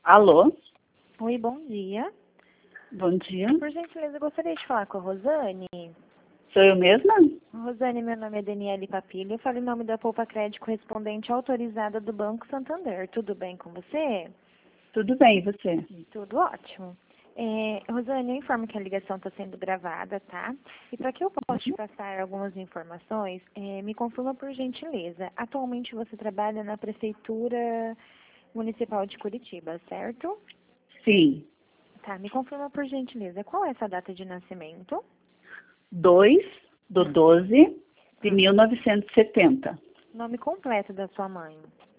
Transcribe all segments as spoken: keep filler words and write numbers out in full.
Alô? Oi, bom dia. Bom dia. Por gentileza, eu gostaria de falar com a Rosane. Sou eu mesma? Rosane, meu nome é Daniele Papilha. Eu falo em nome da Poupa Crédito correspondente autorizada do Banco Santander. Tudo bem com você? Tudo bem, e você? Tudo ótimo. É, Rosane, eu informo que a ligação está sendo gravada, tá? E para que eu possa te passar algumas informações, é, me confirma por gentileza. Atualmente você trabalha na Prefeitura Municipal de Curitiba, certo? Sim. Tá, me confirma por gentileza. Qual é essa data de nascimento? dois do Hum. doze de Hum. mil novecentos e setenta. Nome completo da sua mãe.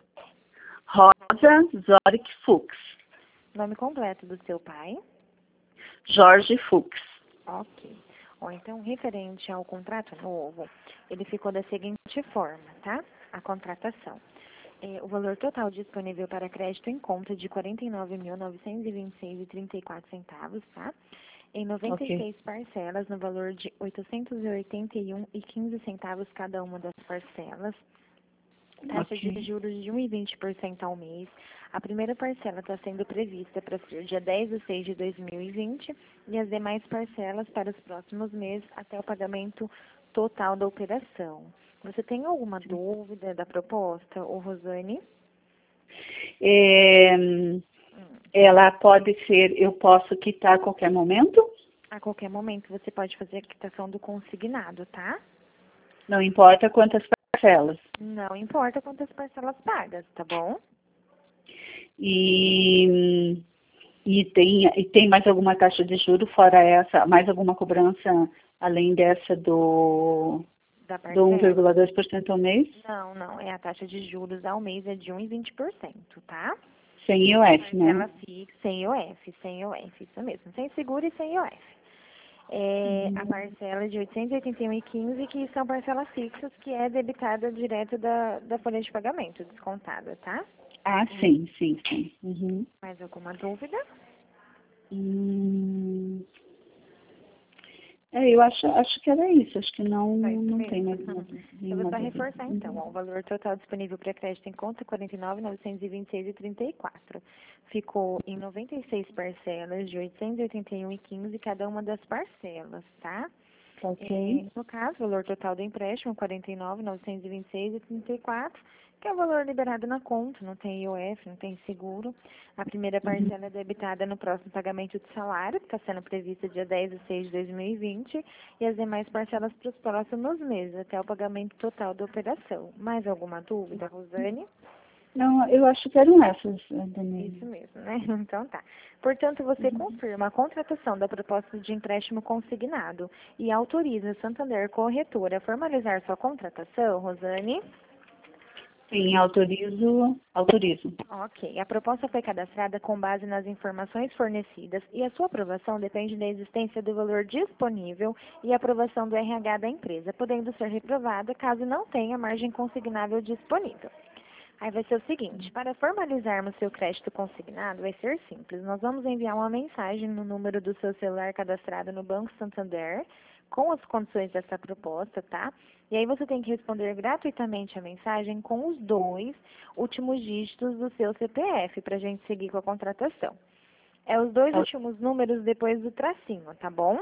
Rosa Zorik Fuchs. Nome completo do seu pai. Jorge Fuchs. Ok. Ou então, referente ao contrato novo, ele ficou da seguinte forma, tá? A contratação. É, o valor total disponível para crédito em conta de quarenta e nove mil novecentos e vinte e seis reais e trinta e quatro centavos, tá? Em noventa e seis Ok. parcelas, no valor de oitocentos e oitenta e um reais e quinze centavos cada uma das parcelas. Taxa de Ok. juros de um vírgula vinte por cento ao mês. A primeira parcela está sendo prevista para ser dia dez de seis de dois mil e vinte e as demais parcelas para os próximos meses até o pagamento total da operação. Você tem alguma dúvida da proposta, ô Rosane? É, Hum. ela pode ser, eu posso quitar a qualquer momento? A qualquer momento você pode fazer a quitação do consignado, tá? Não importa quantas parcelas. Não importa quantas parcelas pagas, tá bom? E, e, tem, e tem mais alguma taxa de juro fora essa, mais alguma cobrança além dessa do, Da do um parcela? vírgula dois por cento ao mês? Não, não. É a taxa de juros ao mês é de um vírgula vinte por cento, tá? Sem I O F, né? Parcela fixa, sem I O F, sem I O F, isso mesmo. Sem seguro e sem I O F. É, a Uhum. parcela de oitocentos e oitenta e um reais e quinze centavos, que são parcelas fixas, que é debitada direto da, da folha de pagamento, descontada, tá? Ah, sim, sim, sim. Uhum. Mais alguma dúvida? Hum, é, eu acho, acho que era isso. Acho que não, Só isso não tem mesmo? mais uma- Eu vou nenhuma só dúvida. reforçar então. Uhum. Ó, o valor total disponível para crédito em conta é quarenta e nove mil novecentos e vinte e seis reais e trinta e quatro. Ficou em noventa e seis parcelas de oitocentos e oitenta e um reais e quinze centavos cada uma das parcelas, tá? Ok. É, no caso, o valor total do empréstimo, quarenta e nove mil novecentos e vinte e seis reais e trinta e quatro, que é o valor liberado na conta, não tem I O F, não tem seguro. A primeira Uhum. parcela é debitada no próximo pagamento de salário, que está sendo prevista dia dez de seis de dois mil e vinte, e as demais parcelas para os próximos meses, até o pagamento total da operação. Mais alguma dúvida, Rosane? Não, eu acho que eram essas, Isso Daniela. mesmo, né? Então tá. Portanto, você confirma a contratação da proposta de empréstimo consignado e autoriza a Santander Corretora a formalizar sua contratação, Rosane? Sim, autorizo, autorizo. Ok. A proposta foi cadastrada com base nas informações fornecidas e a sua aprovação depende da existência do valor disponível e aprovação do R H da empresa, podendo ser reprovada caso não tenha margem consignável disponível. Aí vai ser o seguinte, para formalizarmos seu crédito consignado, vai ser simples. Nós vamos enviar uma mensagem no número do seu celular cadastrado no Banco Santander, com as condições dessa proposta, tá? E aí você tem que responder gratuitamente a mensagem com os dois últimos dígitos do seu C P F, para a gente seguir com a contratação. É os dois Tá. últimos números depois do tracinho, tá bom?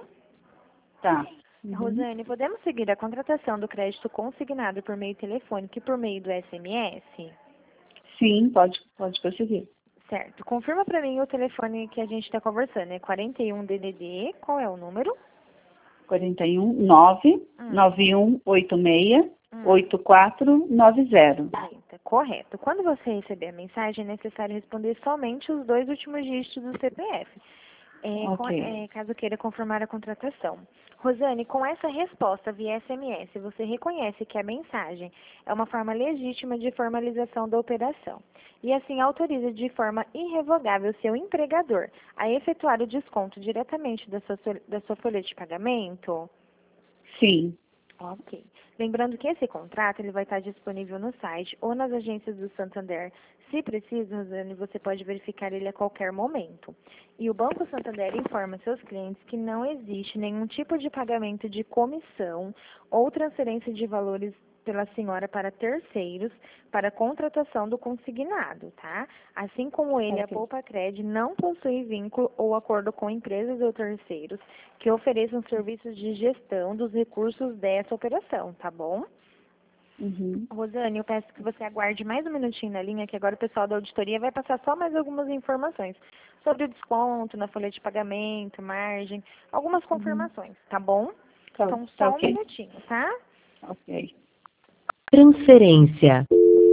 Tá. Uhum. Rosane, podemos seguir a contratação do crédito consignado por meio telefônico e por meio do S M S? Sim, pode, pode prosseguir. Certo. Confirma para mim o telefone que a gente está conversando. É quarenta e um D D D. Qual é o número? quarenta e um, nove, Hum, nove um oito seis, hum. oito quatro nove zero. Eita, correto. Quando você receber a mensagem, é necessário responder somente os dois últimos dígitos do C P F. É, com- Ok. é, caso queira confirmar a contratação. Rosane, com essa resposta via S M S, você reconhece que a mensagem é uma forma legítima de formalização da operação e assim autoriza de forma irrevogável seu empregador a efetuar o desconto diretamente da sua, sol- da sua folha de pagamento? Sim. Ok. Lembrando que esse contrato ele vai estar disponível no site ou nas agências do Santander. Se preciso, Rosane, você pode verificar ele a qualquer momento. E o Banco Santander informa seus clientes que não existe nenhum tipo de pagamento de comissão ou transferência de valores pela senhora para terceiros para contratação do consignado, tá? Assim como ele, a Ok. Poupacred não possui vínculo ou acordo com empresas ou terceiros que ofereçam serviços de gestão dos recursos dessa operação, tá bom? Uhum. Rosane, eu peço que você aguarde mais um minutinho na linha, que agora o pessoal da auditoria vai passar só mais algumas informações sobre o desconto na folha de pagamento, margem, algumas Uhum. confirmações, tá bom? Tá, Então, tá só um ok. minutinho, tá? Ok. Transferência.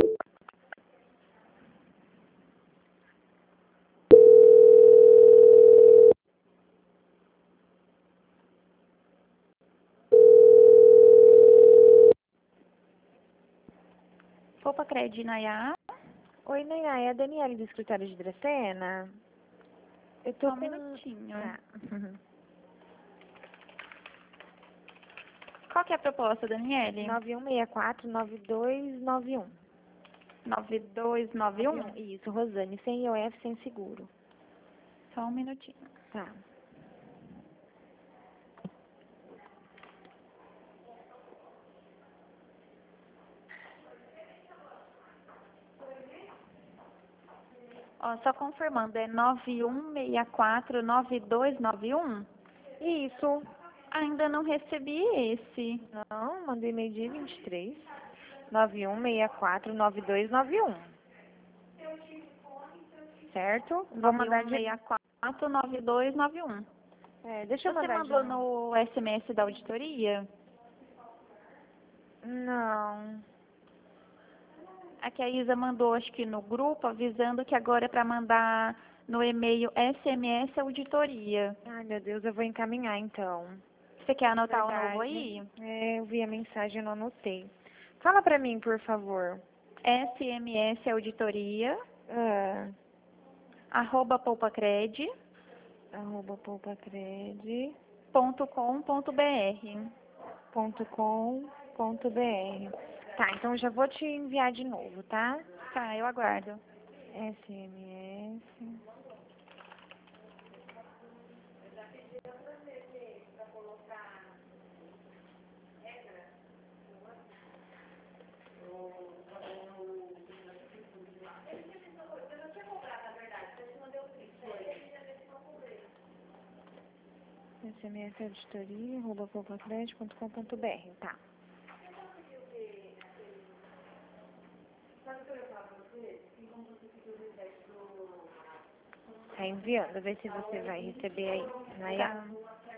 Poupacred, Nayá. Oi, Nayá, é a Daniela do escritório de Dracena? Eu tô Só um com... minutinho. Tá. Qual que é a proposta, Daniele? nove um seis quatro, nove dois nove um. nove dois nove um? Isso, Rosane, sem I O F, sem seguro. Só um minutinho. Tá. Ó, só confirmando, é nove um seis quatro, nove dois nove um? Isso. Ainda não recebi esse. Não, mandei e-mail dia vinte e três. nove um seis quatro, nove dois nove um. Certo? Vou mandar de... nove um seis quatro, nove dois nove um. É, deixa eu Você mandar de mandou novo. no S M S da auditoria? Não. Aqui a Isa mandou, acho que no grupo, avisando que agora é para mandar no e-mail S M S auditoria. Ai, meu Deus, eu vou encaminhar então. Você quer anotar o Verdade. novo aí? É, eu vi a mensagem e não anotei. Fala pra mim, por favor. S M S auditoria, Ah, arroba poupacred arroba poupacred ponto com ponto br. ponto com ponto br. Tá, então eu já vou te enviar de novo, tá? Tá, eu aguardo. S M S. S M S auditoria, arroba poupacred ponto com ponto br. Tá. Tá enviando, vê se você vai receber aí. Nayá. Tá.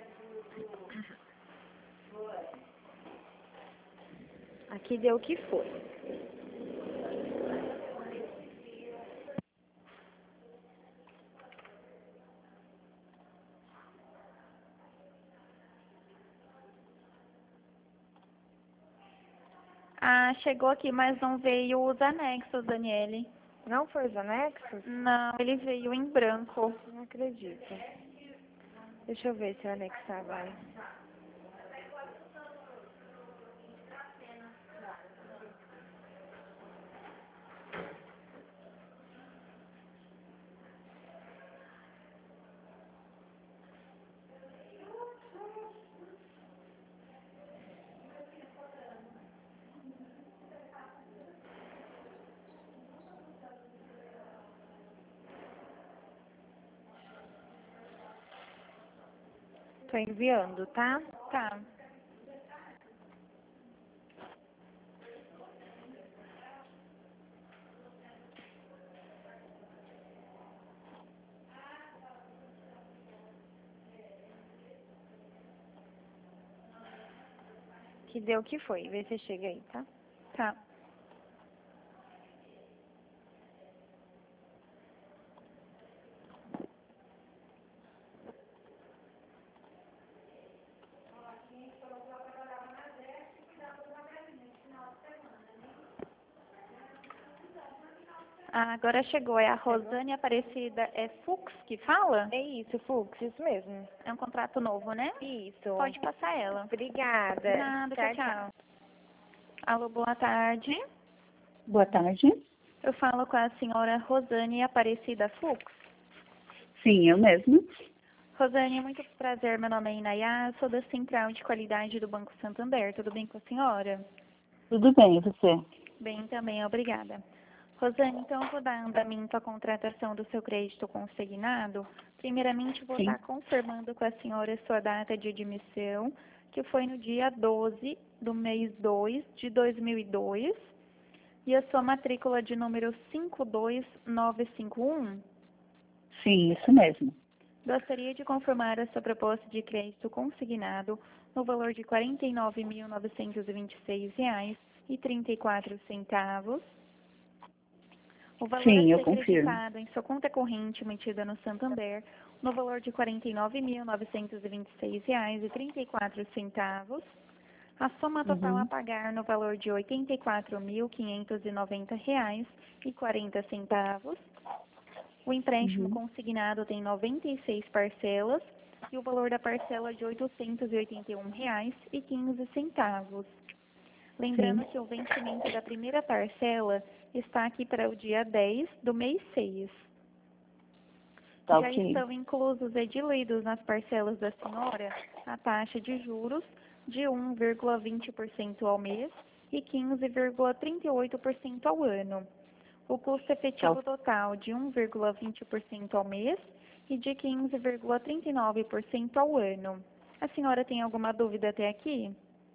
Aqui deu o que foi. Ah, chegou aqui, mas não veio os anexos, Daniele. Não foi os anexos? Não, ele veio em branco. Não acredito. Deixa eu ver se o anexar vai. Tô enviando, tá? Tá. Que deu o que foi. Vê se chega aí, tá? Tá. Ah, agora chegou. É a Rosane Aparecida. É Fux que fala? É isso, Fux, isso mesmo. É um contrato novo, né? Isso. Pode passar ela. Obrigada. Nada, tchau, tchau. Alô, boa tarde. Boa tarde. Eu falo com a senhora Rosane Aparecida Fux. Sim, eu mesma. Rosane, muito prazer. Meu nome é Inayá, sou da Central de Qualidade do Banco Santander. Tudo bem com a senhora? Tudo bem, e você? Bem, também, obrigada. Rosane, então eu vou dar andamento à contratação do seu crédito consignado. Primeiramente, vou Sim. estar confirmando com a senhora a sua data de admissão, que foi no dia doze do mês dois de dois mil e dois, e a sua matrícula de número cinco dois nove cinco um. Sim, isso mesmo. Gostaria de confirmar a sua proposta de crédito consignado no valor de quarenta e nove mil novecentos e vinte e seis reais e trinta e quatro centavos. O valor Sim, a eu ser confirmo. creditado em sua conta corrente mantida no Santander no valor de quarenta e nove mil novecentos e vinte e seis reais e trinta e quatro centavos. A soma total a Uhum. pagar no valor de oitenta e quatro mil quinhentos e noventa reais e quarenta centavos. O empréstimo Uhum. consignado tem noventa e seis parcelas e o valor da parcela é de oitocentos e oitenta e um reais e quinze centavos. Lembrando Sim. que o vencimento da primeira parcela está aqui para o dia dez do mês seis. Tá Já ok. estão inclusos e diluídos nas parcelas da senhora a taxa de juros de um vírgula vinte por cento ao mês e quinze vírgula trinta e oito por cento ao ano. O custo Tá, efetivo total de um vírgula vinte por cento ao mês e de quinze vírgula trinta e nove por cento ao ano. A senhora tem alguma dúvida até aqui?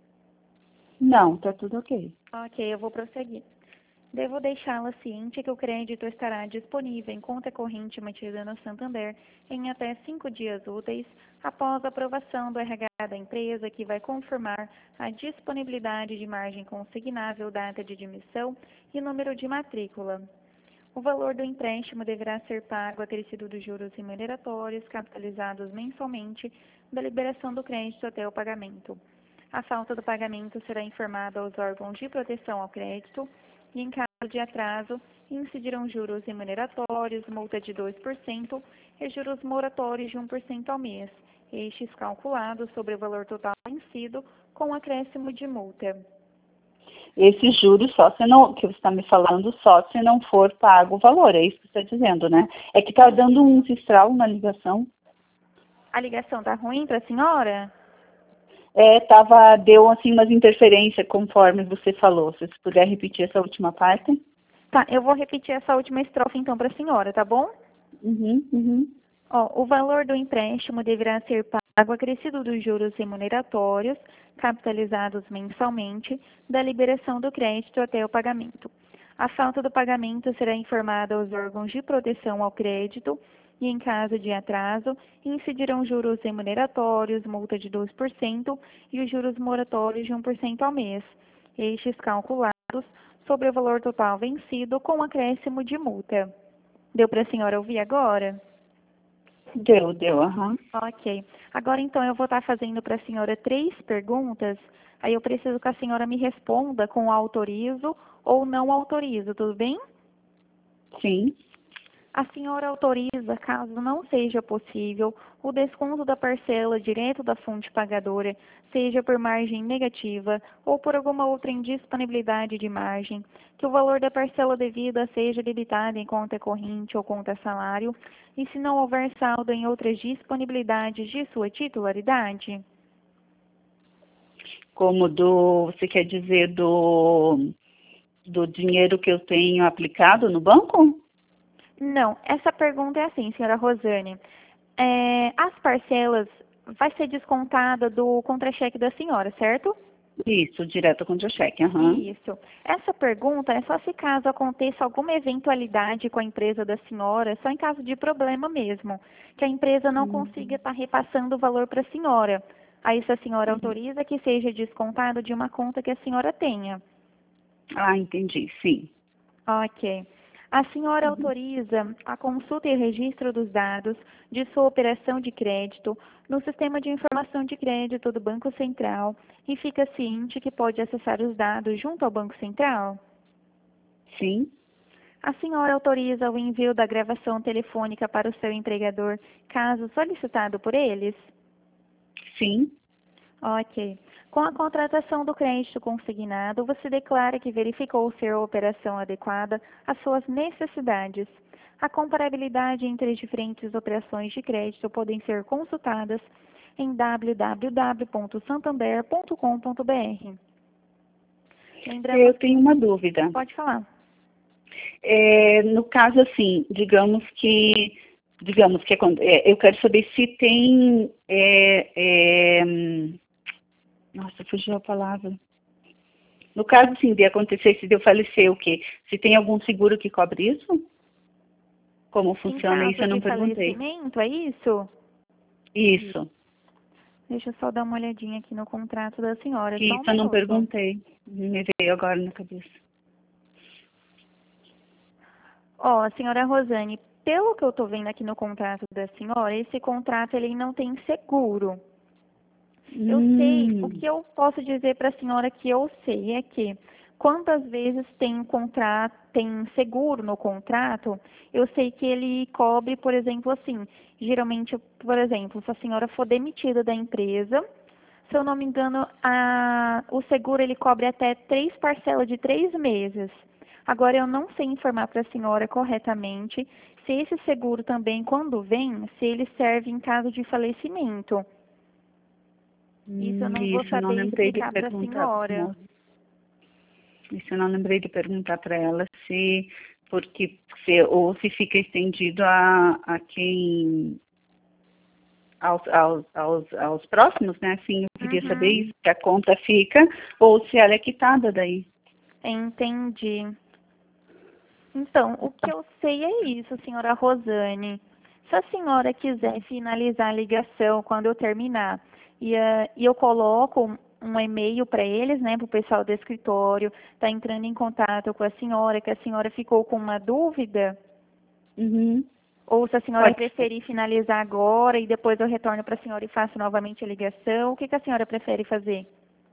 não, tá tudo ok. Ok, eu vou prosseguir. Devo deixá-la ciente que o crédito estará disponível em conta corrente mantida no Santander em até cinco dias úteis após a aprovação do R H da empresa, que vai confirmar a disponibilidade de margem consignável, data de admissão e número de matrícula. O valor do empréstimo deverá ser pago acrescido dos juros remuneratórios capitalizados mensalmente da liberação do crédito até o pagamento. A falta do pagamento será informada aos órgãos de proteção ao crédito e, em caso de atraso, incidirão juros remuneratórios, multa de dois por cento e juros moratórios de um por cento ao mês, estes calculados sobre o valor total vencido com acréscimo de multa. Esses juros só se não, que você está me falando, só se não for pago o valor, é isso que você está dizendo, né? É que está dando um estralo na ligação. A ligação está ruim para a senhora? É, tava, deu assim umas interferências conforme você falou. Se você puder repetir essa última parte. Tá, eu vou repetir essa última estrofe então para a senhora, tá bom? Uhum, uhum. Ó, o valor do empréstimo deverá ser pago acrescido dos juros remuneratórios, capitalizados mensalmente, da liberação do crédito até o pagamento. A falta do pagamento será informada aos órgãos de proteção ao crédito e, em caso de atraso, incidirão juros remuneratórios, multa de dois por cento e os juros moratórios de um por cento ao mês, estes calculados sobre o valor total vencido com acréscimo de multa. Deu para a senhora ouvir agora? Deu, deu, aham. Ok. Agora, então, eu vou estar fazendo para a senhora três perguntas. Aí eu preciso que a senhora me responda com autorizo ou não autorizo, tudo bem? Sim. A senhora autoriza, caso não seja possível, o desconto da parcela direto da fonte pagadora, seja por margem negativa ou por alguma outra indisponibilidade de margem, que o valor da parcela devida seja debitado em conta corrente ou conta salário, e se não houver saldo em outras disponibilidades de sua titularidade? Como do, você quer dizer do, do dinheiro que eu tenho aplicado no banco? Não, essa pergunta é assim, senhora Rosane. É, as parcelas vai ser descontada do contra-cheque da senhora, certo? Isso, direto contra cheque, aham. Isso. Essa pergunta é só se caso aconteça alguma eventualidade com a empresa da senhora, só em caso de problema mesmo, que a empresa não consiga estar repassando o valor para a senhora. Aí, se a senhora autoriza que seja descontado de uma conta que a senhora tenha. Ah, entendi, sim. Ok. A senhora autoriza a consulta e registro dos dados de sua operação de crédito no Sistema de Informação de Crédito do Banco Central e fica ciente que pode acessar os dados junto ao Banco Central? Sim, A senhora autoriza o envio da gravação telefônica para o seu empregador, caso solicitado por eles? sim, Ok. Com a contratação do crédito consignado, você declara que verificou ser a operação adequada às suas necessidades. A comparabilidade entre as diferentes operações de crédito podem ser consultadas em w w w ponto santander ponto com ponto b r. Lembrando... Eu tenho uma dúvida. Pode falar. É, no caso, assim, digamos que, digamos que é, eu quero saber se tem, é, é, nossa, fugiu a palavra. No caso, assim, de acontecer, se de eu falecer, o quê? Se tem algum seguro que cobre isso? Como funciona isso, eu não perguntei. Falecimento, é isso? Isso. Deixa eu só dar uma olhadinha aqui no contrato da senhora. Que Só um isso eu não minuto. perguntei. Me veio agora na cabeça. Ó, a senhora Rosane, pelo que eu tô vendo aqui no contrato da senhora, esse contrato ele não tem seguro. Eu hum. sei, o que eu posso dizer para a senhora que eu sei é que quantas vezes tem contrato, tem seguro no contrato, eu sei que ele cobre, por exemplo, assim, geralmente, por exemplo, se a senhora for demitida da empresa, se eu não me engano, a, o seguro ele cobre até três parcelas de três meses. Agora, eu não sei informar para a senhora corretamente se esse seguro também, quando vem, se ele serve em caso de falecimento. Isso eu não vou Isso eu não saber lembrei de explicar para a perguntar pra senhora. moça. Isso eu não lembrei de perguntar para ela se, porque, se, ou se fica estendido a, a quem, aos, aos, aos, aos próximos, né? Assim, eu queria Uhum. saber isso, se a conta fica, ou se ela é quitada daí. Entendi. Então, o que eu sei é isso, senhora Rosane. Se a senhora quiser finalizar a ligação quando eu terminar, e, uh, e eu coloco um e-mail para eles, né, para o pessoal do escritório, está entrando em contato com a senhora, que a senhora ficou com uma dúvida, Uhum. ou se a senhora Pode preferir finalizar agora e depois eu retorno para a senhora e faço novamente a ligação, o que, que a senhora prefere fazer?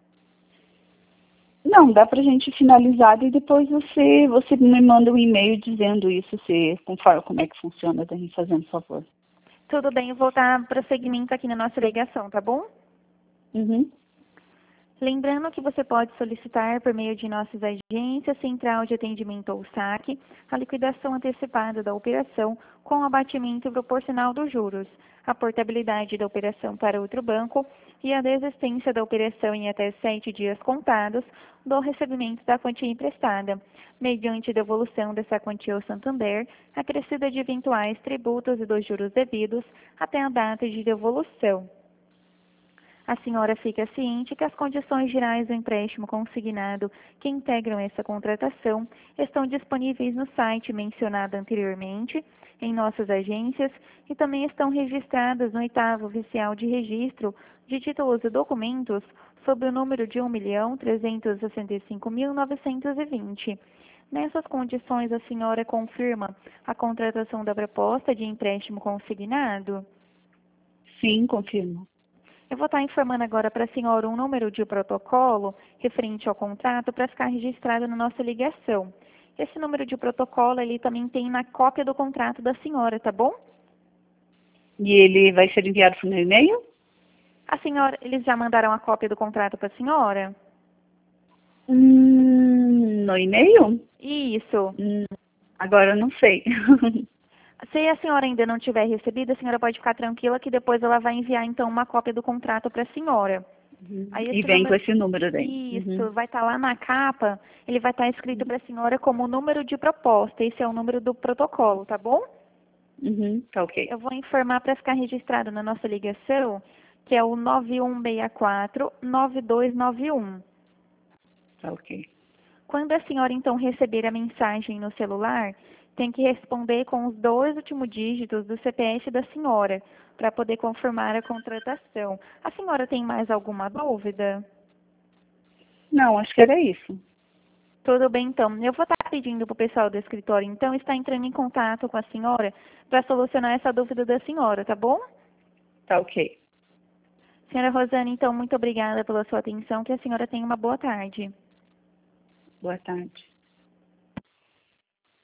Não, dá pra gente finalizar e depois você, você me manda um e-mail dizendo isso, se, conforme como é que funciona, daí fazendo favor. Tudo bem, eu vou dar prosseguimento aqui na nossa ligação, tá bom? Uhum. Lembrando que você pode solicitar por meio de nossas agências, central de atendimento ou saque, a liquidação antecipada da operação com abatimento proporcional dos juros, a portabilidade da operação para outro banco e a desistência da operação em até sete dias contados do recebimento da quantia emprestada, mediante devolução dessa quantia ao Santander, acrescida de eventuais tributos e dos juros devidos até a data de devolução. A senhora fica ciente que as condições gerais do empréstimo consignado que integram essa contratação estão disponíveis no site mencionado anteriormente, em nossas agências, e também estão registradas no oitavo oficial de registro de títulos e documentos sob o número de um milhão trezentos e sessenta e cinco mil novecentos e vinte. Nessas condições, a senhora confirma a contratação da proposta de empréstimo consignado? Sim, confirmo. Eu vou estar informando agora para a senhora um número de protocolo referente ao contrato para ficar registrado na nossa ligação. Esse número de protocolo ele também tem na cópia do contrato da senhora, tá bom? E ele vai ser enviado para o meu e-mail? A senhora, eles já mandaram a cópia do contrato para a senhora? Hum, no e-mail? Isso. Hum, agora eu não sei. Se a senhora ainda não tiver recebido, a senhora pode ficar tranquila que depois ela vai enviar então uma cópia do contrato para a senhora. Uhum. Aí E esse vem número... com esse número daí. Isso, Uhum. vai estar lá na capa, ele vai estar escrito para a senhora como número de proposta. Esse é o número do protocolo, tá bom? Uhum, tá ok. Eu vou informar para ficar registrado na nossa ligação, que é o nove um seis quatro, nove dois nove um. Tá ok. Quando a senhora então receber a mensagem no celular, tem que responder com os dois últimos dígitos do C P F da senhora, para poder confirmar a contratação. A senhora tem mais alguma dúvida? Não, acho que era isso. Tudo bem, então. Eu vou estar pedindo para o pessoal do escritório, então, estar entrando em contato com a senhora para solucionar essa dúvida da senhora, tá bom? Tá ok. Senhora Rosane, então, muito obrigada pela sua atenção, que a senhora tenha uma boa tarde. Boa tarde.